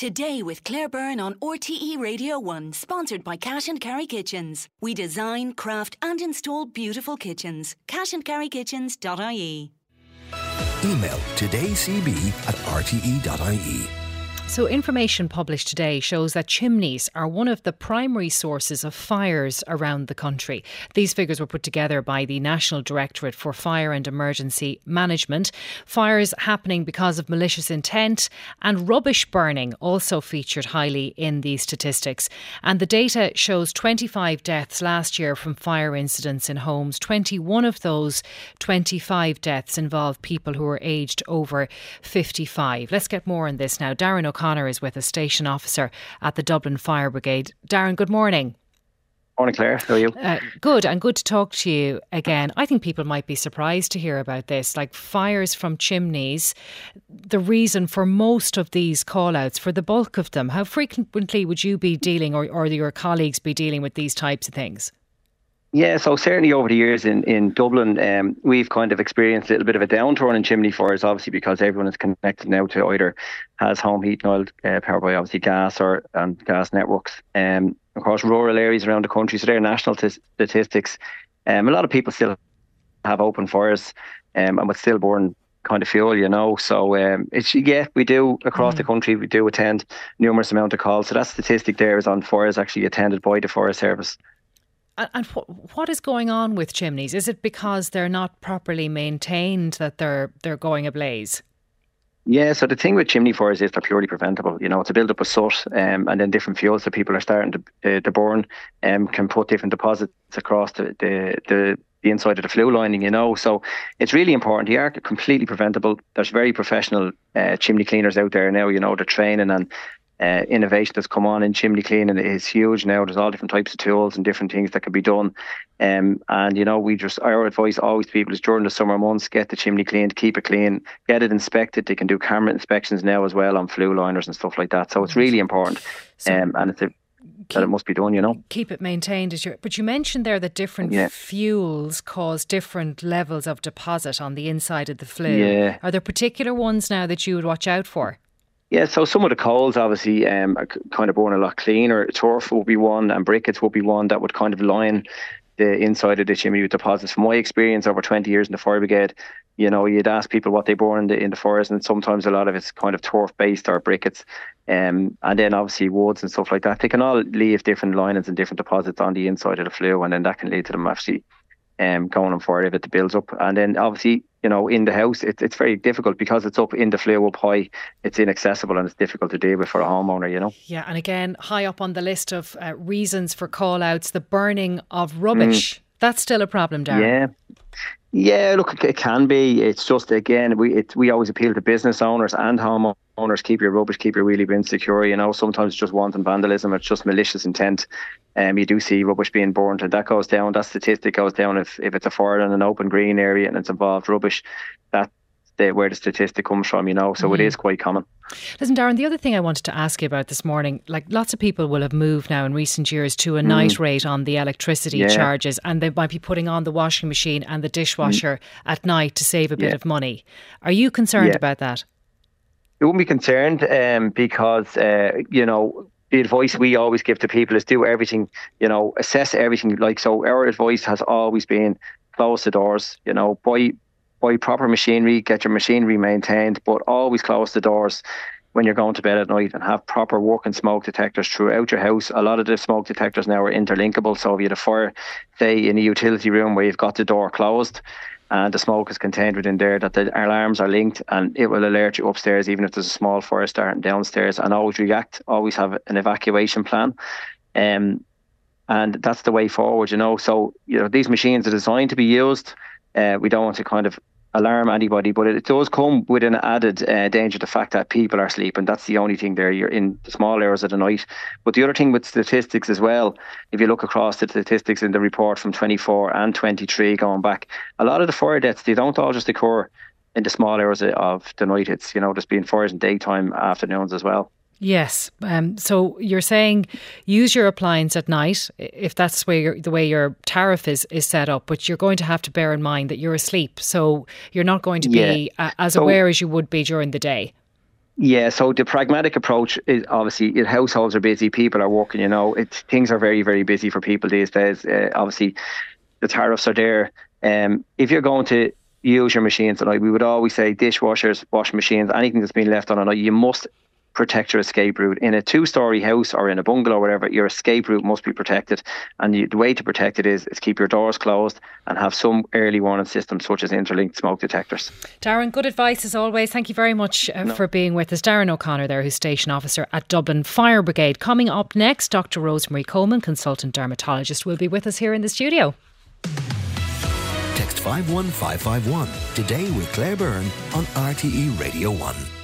Today with Claire Byrne on RTE Radio 1, sponsored by Cash and Carry Kitchens. We design, craft and install beautiful kitchens. cashandcarrykitchens.ie. Email todaycb@rte.ie. So information published today shows that chimneys are one of the primary sources of fires around the country. These figures were put together by the National Directorate for Fire and Emergency Management. Fires happening because of malicious intent and rubbish burning also featured highly in these statistics. And the data shows 25 deaths last year from fire incidents in homes. 21 of those 25 deaths involved people who were aged over 55. Let's get more on this now. Darren O'Connor is with us, Station Officer at the Dublin Fire Brigade. Darren, good morning. Morning, Claire. How are you? Good, and good to talk to you again. I think people might be surprised to hear about this, like fires from chimneys. The reason for most of these call-outs, for the bulk of them, how frequently would you be dealing or your colleagues be dealing with these types of things? Yeah, so certainly over the years in Dublin, we've kind of experienced a little bit of a downturn in chimney fires, obviously because everyone is connected now to either has home heat and oil powered by obviously gas and gas networks. Across rural areas around the country, so they're national statistics. A lot of people still have open fires and would still burn kind of fuel, you know. So we do across the country, we do attend numerous amount of calls. So that statistic there is on fires actually attended by the fire service. And what is going on with chimneys? Is it because they're not properly maintained that they're going ablaze? Yeah, so the thing with chimney fires is they're purely preventable. You know, it's a build-up of soot and then different fuels that people are starting to burn can put different deposits across the inside of the flue lining, you know. So it's really important. They are completely preventable. There's very professional chimney cleaners out there now, you know, they're training and innovation that's come on in chimney cleaning is huge now. There's all different types of tools and different things that can be done. And, you know, our advice always to people is during the summer months, get the chimney cleaned, keep it clean, get it inspected. They can do camera inspections now as well on flue liners and stuff like that. So it's really important. And that it must be done, you know. Keep it maintained. But you mentioned there that different fuels cause different levels of deposit on the inside of the flue. Yeah. Are there particular ones now that you would watch out for? Yeah, so some of the coals obviously are kind of burn a lot cleaner. Turf would be one and briquettes would be one that would kind of line the inside of the chimney with deposits. From my experience over 20 years in the fire brigade, you know, you'd ask people what they burn in the fires and sometimes a lot of it's kind of turf based or briquettes. And then obviously woods and stuff like that. They can all leave different linings and different deposits on the inside of the flue, and then that can lead to them actually going on fire if it builds up. And then obviously, you know, in the house, it's very difficult because it's up in the flue up high. It's inaccessible and it's difficult to deal with for a homeowner, you know. Yeah, and again, high up on the list of reasons for call-outs, the burning of rubbish. That's still a problem, Darren. Yeah, look, it can be. It's just, again, we always appeal to business owners and homeowners, keep your rubbish, keep your wheelie bin secure. You know, sometimes it's just wanton vandalism, it's just malicious intent. You do see rubbish being burnt, and that goes down. That statistic goes down if it's a fire in an open green area and it's involved rubbish. That's where the statistic comes from, you know. So it is quite common. Listen, Darren, the other thing I wanted to ask you about this morning, like lots of people will have moved now in recent years to a night rate on the electricity charges, and they might be putting on the washing machine and the dishwasher at night to save a bit of money. Are you concerned about that? You wouldn't be concerned because, you know, the advice we always give to people is do everything, you know, assess everything. Like, so our advice has always been close the doors, you know, buy proper machinery, get your machinery maintained, but always close the doors when you're going to bed at night, and have proper working smoke detectors throughout your house. A lot of the smoke detectors now are interlinkable, so if you had a fire, say in a utility room where you've got the door closed and the smoke is contained within there, that the alarms are linked and it will alert you upstairs even if there's a small fire starting downstairs, and always have an evacuation plan. And that's the way forward, you know. So, you know, these machines are designed to be used. We don't want to kind of alarm anybody, but it does come with an added danger, the fact that people are sleeping. That's the only thing there. You're in the small hours of the night. But the other thing with statistics as well, if you look across the statistics in the report from 24 and 23 going back, a lot of the fire deaths, they don't all just occur in the small hours of the night. It's, you know, there's been fires in daytime, afternoons as well. Yes. So you're saying use your appliance at night if that's the way your tariff is set up, but you're going to have to bear in mind that you're asleep. So you're not going to be as aware as you would be during the day. Yeah, so the pragmatic approach is obviously households are busy, people are working, things are very, very busy for people these days. Obviously, the tariffs are there. If you're going to use your machines tonight, we would always say dishwashers, washing machines, anything that's been left on a night, you must protect your escape route. In a 2-story house or in a bungalow or whatever, your escape route must be protected, and the way to protect it is keep your doors closed and have some early warning systems such as interlinked smoke detectors. Darren, good advice as always. Thank you very much for being with us. Darren O'Connor there, who's Station Officer at Dublin Fire Brigade. Coming up next, Dr. Rosemary Coleman, consultant dermatologist, will be with us here in the studio. Text 51551 today with Claire Byrne on RTE Radio 1.